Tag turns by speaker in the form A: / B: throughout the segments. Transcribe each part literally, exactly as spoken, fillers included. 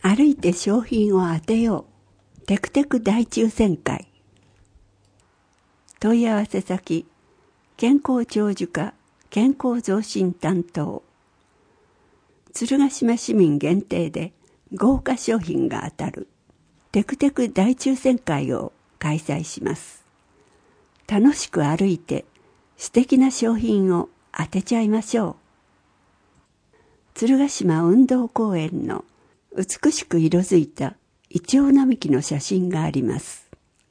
A: 歩いて商品を当てよう。テクテク大抽選会。問い合わせ先、健康長寿課健康増進担当。鶴ヶ島市民限定で豪華商品が当たるテクテク大抽選会を開催します。楽しく歩いて素敵な商品を当てちゃいましょう。鶴ヶ島運動公園の美しく色づいたイチョウ並木の写真があります。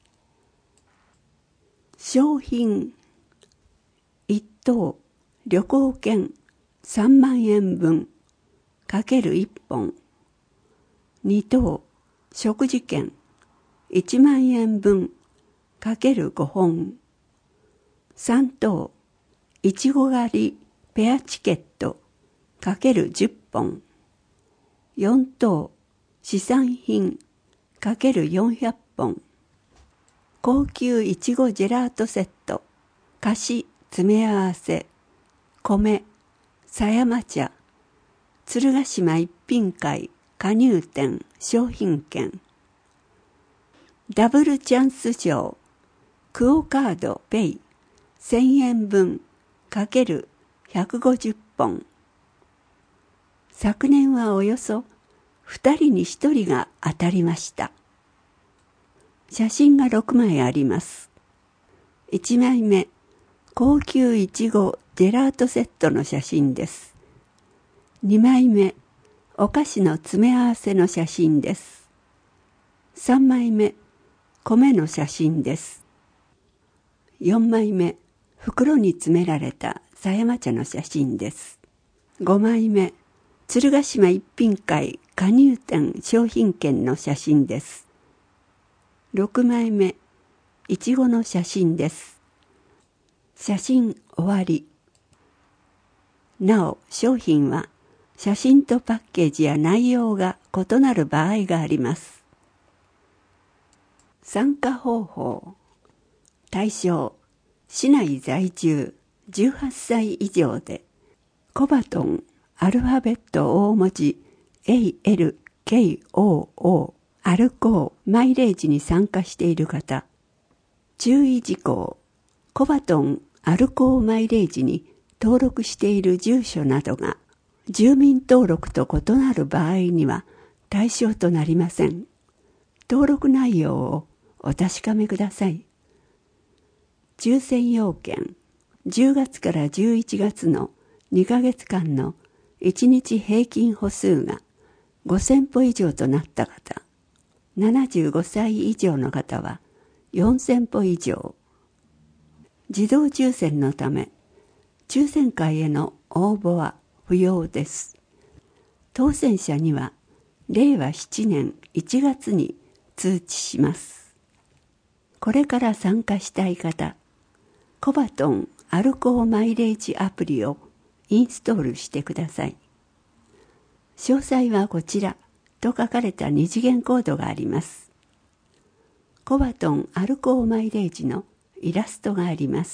A: 商品一等旅行券さんまんえんぶんかけるいっぽん、二等食事券いちまんえんぶんかけるごほん、三等いちご狩りペアチケットかけるじゅっぽん、四等試産品かけるよんひゃっぽん、高級いちごジェラートセット菓子詰め合わせ米狭山茶鶴ヶ島一品会加入店商品券、ダブルチャンス賞クオカードペイせんえんぶんかけるひゃくごじゅっぽん。昨年はおよそふたりにひとりが当たりました。写真がろくまいあります。いちまいめ、高級いちごジェラートセットの写真です。にまいめ、お菓子の詰め合わせの写真です。さんまいめ、米の写真です。よんまいめ、袋に詰められた狭山茶の写真です。ごまいめ、鶴ヶ島一品会加入店商品券の写真です。ろくまいめ、いちごの写真です。写真終わり。なお、商品は写真とパッケージや内容が異なる場合があります。参加方法。対象、市内在住じゅうはっさい以上で、コバトンアルファベット大文字 エーエルケーオーオー アルコーマイレージに参加している方。注意事項。コバトンアルコーマイレージに登録している住所などが住民登録と異なる場合には対象となりません。登録内容をお確かめください。抽選要件。じゅうがつからじゅういちがつのにかげつかんのいちにち平均歩数がごせんぽ以上となった方。ななじゅうごさい以上の方はよんせんぽ以上。自動抽選のため、抽選会への応募は不要です。当選者には、れいわななねんいちがつに通知します。これから参加したい方、コバトンアルコーマイレージアプリをインストールしてください。詳細はこちらと書かれた二次元コードがあります。コバトンアルコーマイレージのイラストがあります。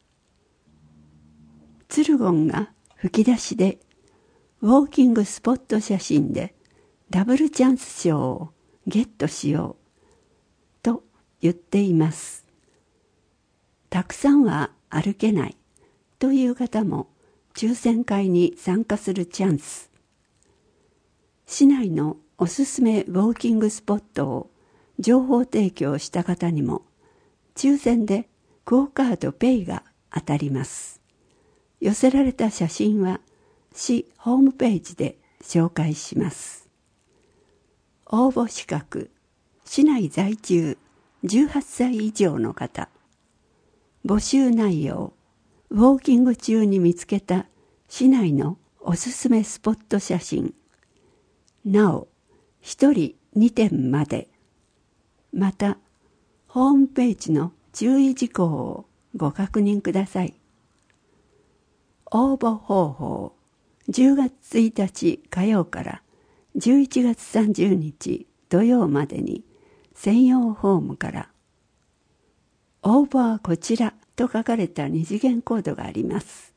A: ツルゴンが吹き出しでウォーキングスポット写真でダブルチャンス賞をゲットしようと言っています。たくさんは歩けないという方も抽選会に参加するチャンス。市内のおすすめウォーキングスポットを情報提供した方にも抽選でクオカードペイが当たります。寄せられた写真は市ホームページで紹介します。応募資格、市内在住じゅうはっさい以上の方。募集内容、ウォーキング中に見つけた市内のおすすめスポット写真。なお、ひとりにてんまで。また、ホームページの注意事項をご確認ください。応募方法、じゅうがつついたち火曜からじゅういちがつさんじゅうにち土曜までに専用フォームから、応募はこちらと書かれた二次元コードがあります。